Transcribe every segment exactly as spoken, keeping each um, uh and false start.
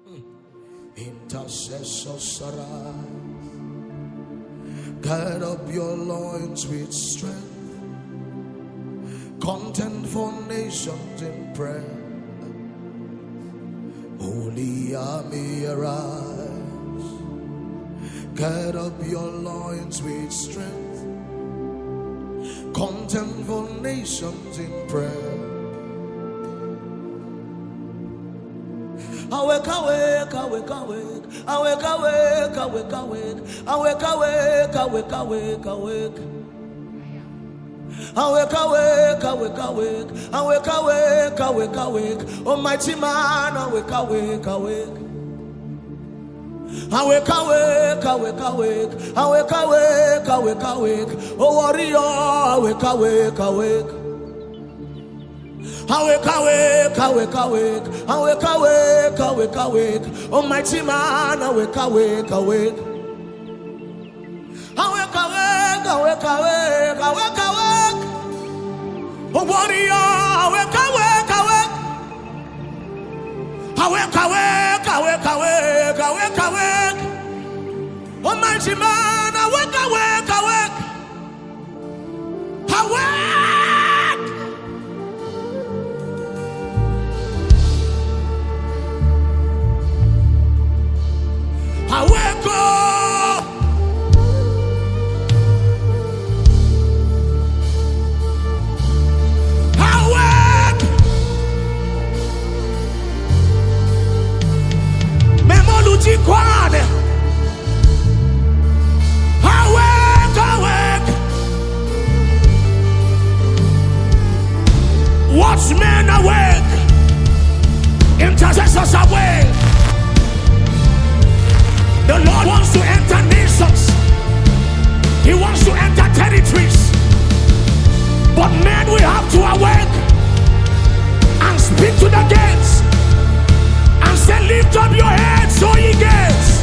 Intercessors arise, gird up your loins with strength, contend for nations in prayer. Holy army arise, gird up your loins with strength, contend for nations in prayer. Awake, awake, awake, awake, awake, awake, awake, awake, awake, awake, awake, awake, awake. Awake, awake, awake, awake, awake, awake, awake, awake, Almighty man, awake, awake, awake. Awake, awake, awake, awake, awake, awake, awake, awake, oh warrior, awake, awake, awake. Awake, awake, awake, awake, awake, awake, awake, awake, Almighty man, awake, awake, awake. Awake, awake, awake, awake, awake, awake, oh warrior, awake, awake, awake. Awake, awake, awake, awake, awake, awake, Almighty man, awake, awake, awake, awake. Awake, oh. Awake. Memoluji kwade. Awake, awake. Watchmen awake. Intercessors awake. The Lord wants to enter nations. He wants to enter territories. But men, we have to awake and speak to the gates and say, lift up your heads, O ye gates.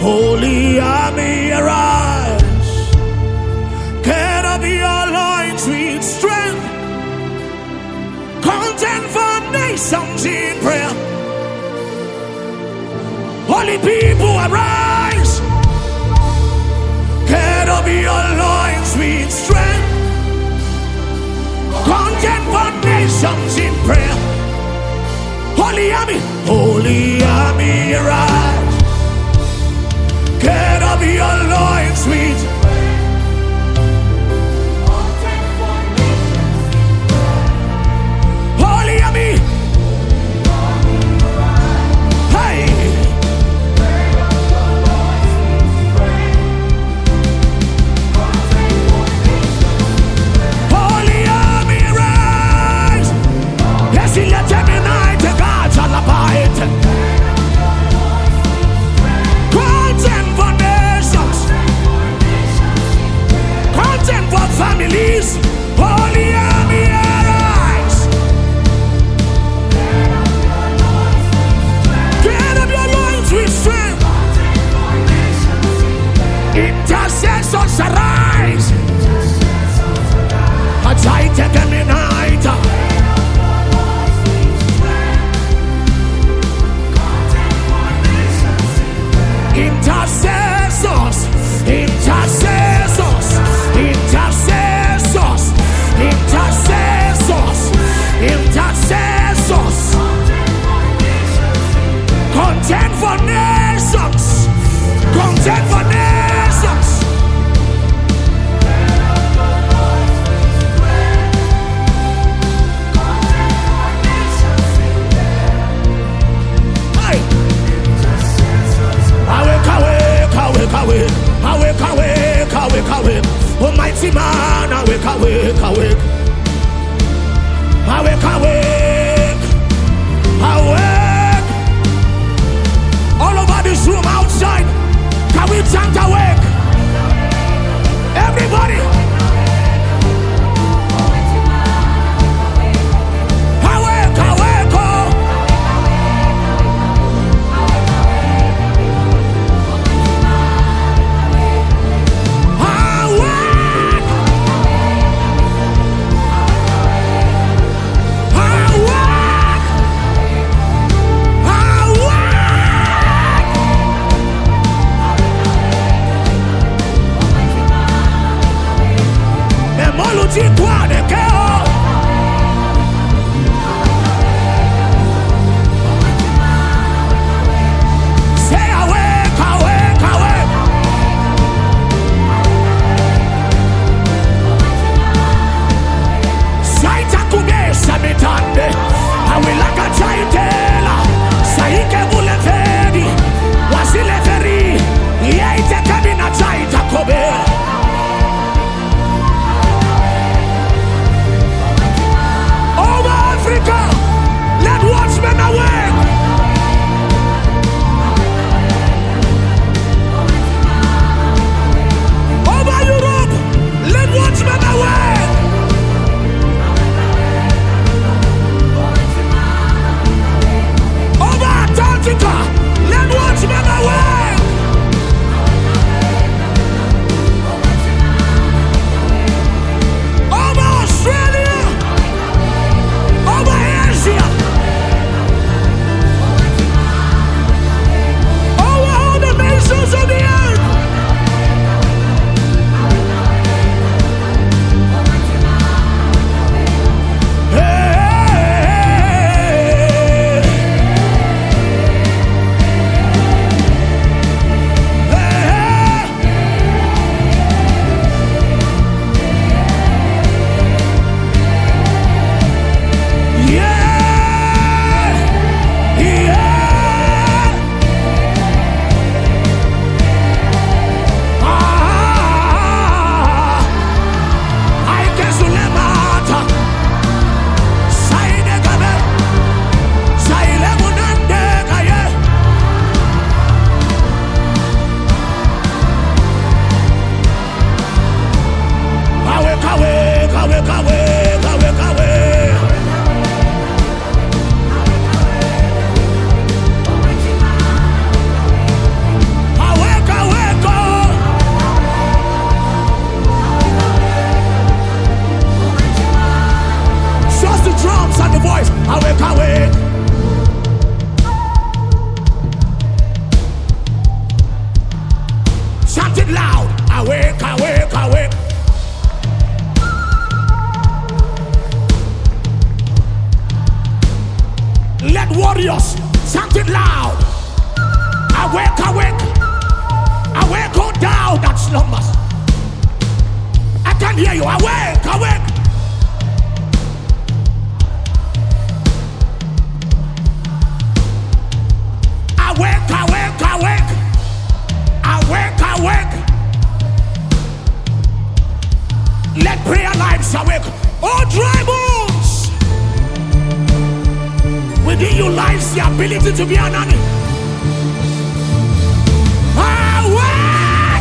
Holy army, arise. Get up your loins with strength. Contend for nations in prayer. Holy people, arise. Get up your loins with strength. Contend for nations in prayer. Holy army, holy army, arise. Get up your loins with holy army. Hey, holy army, rise. Yes, he let every night the God shall abide. Contend for nations. voice. Awake, awake. Chant it loud. Awake, awake, awake. Let warriors chant it loud. Awake, awake. Awake, go down that slumbers. I can hear you. Awake, awake. Awake, awake, awake. Awake, awake. Let prayer lives awake. Oh, dry bones. Within you lies the ability to be an animal. Awake!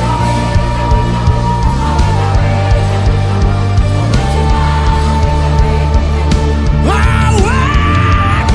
Awake!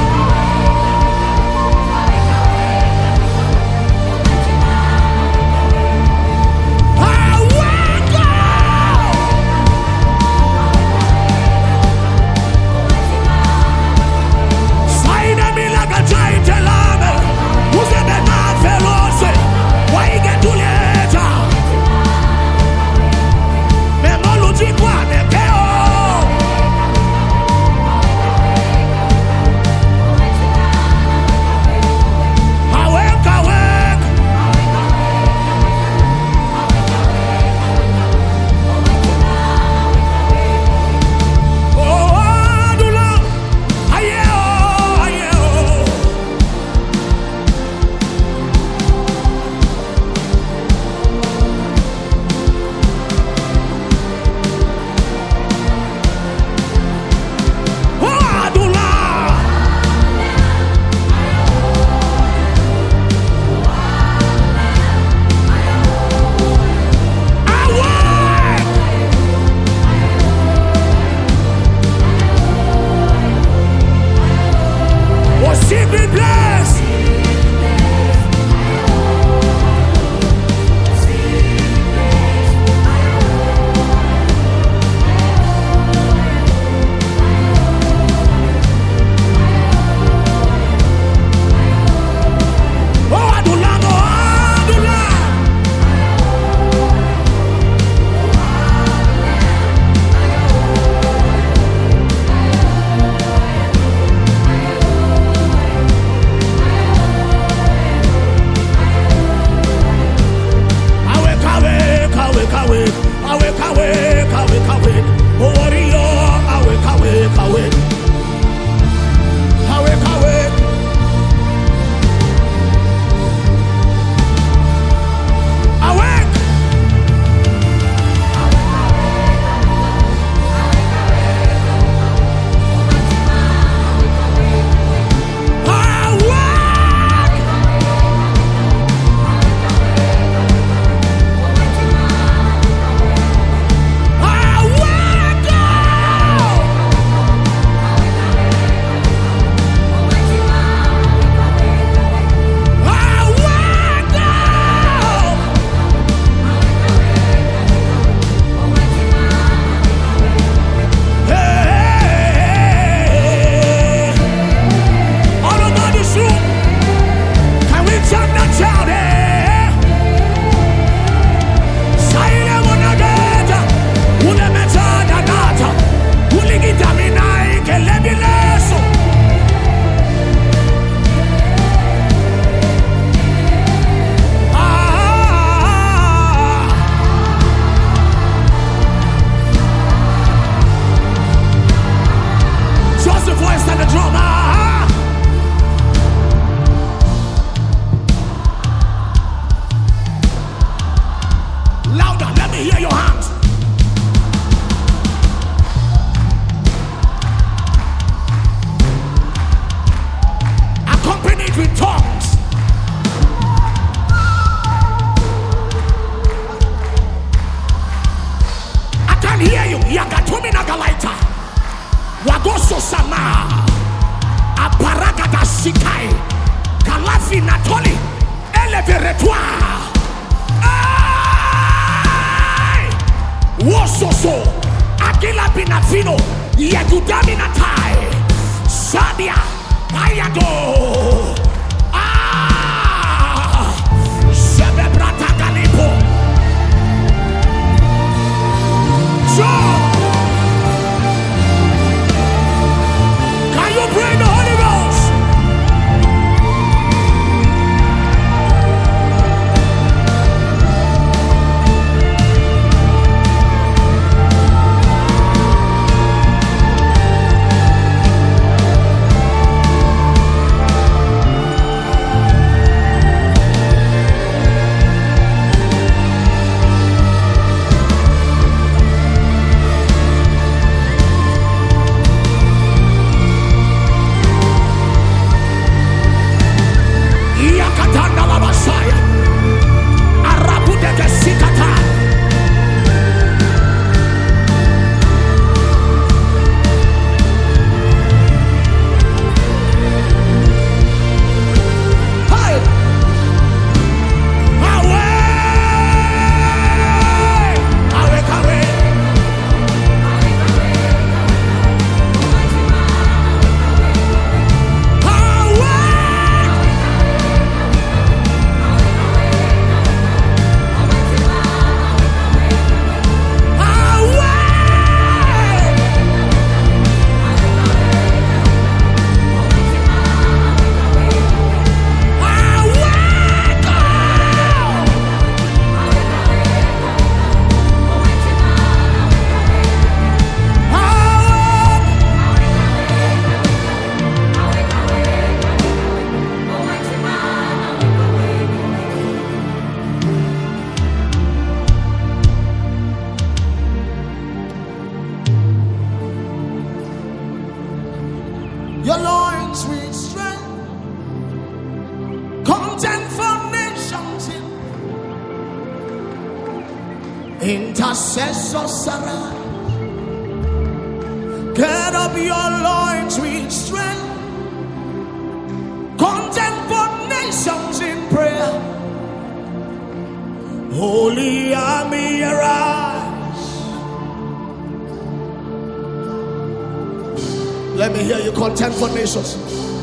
Sikai, Kalafi Natoli, Eleveretoire. Wososo, Akila Pinafino, Yagudami Natai. Adia. Ayado. Ah. Sebebrata Galipo. So. Can you pray the Holy Ghost? Yakatanda la Messiah. Arabu de Gesikata. Hey! Away! Away, away. Your loins with strength, content for nations in intercessors arise. Get up your loins with strength, content for nations in prayer. Holy army arise. Let me hear you. Contend for nations.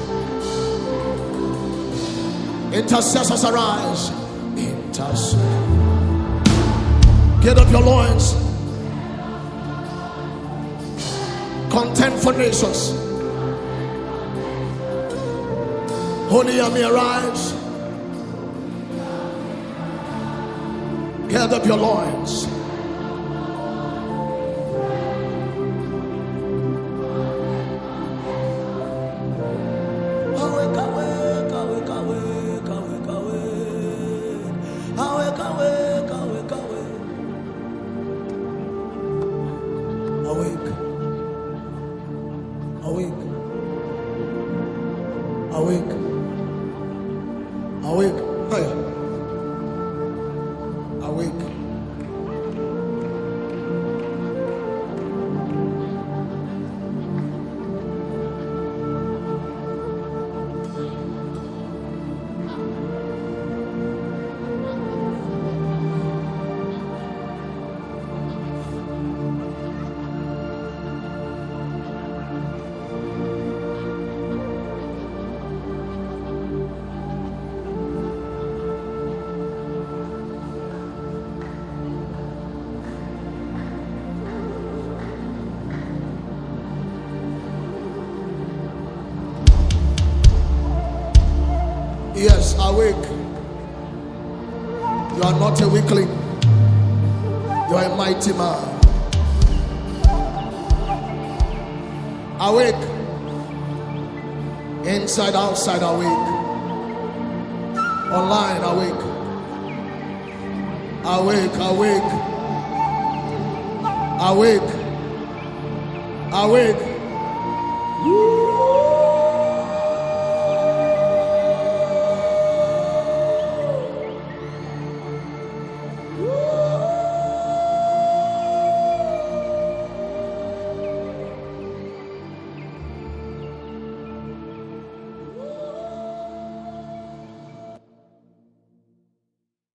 Intercessors arise. Intercessors. Get up your loins. Contend for nations. Holy army arise. Get up your loins. Awake. Awake. Awake. Awake. Hey. Awake. Yes, awake. You are not a weakling. You are a mighty man. Awake. Inside, outside, awake. Online, awake. Awake, awake. Awake. Awake.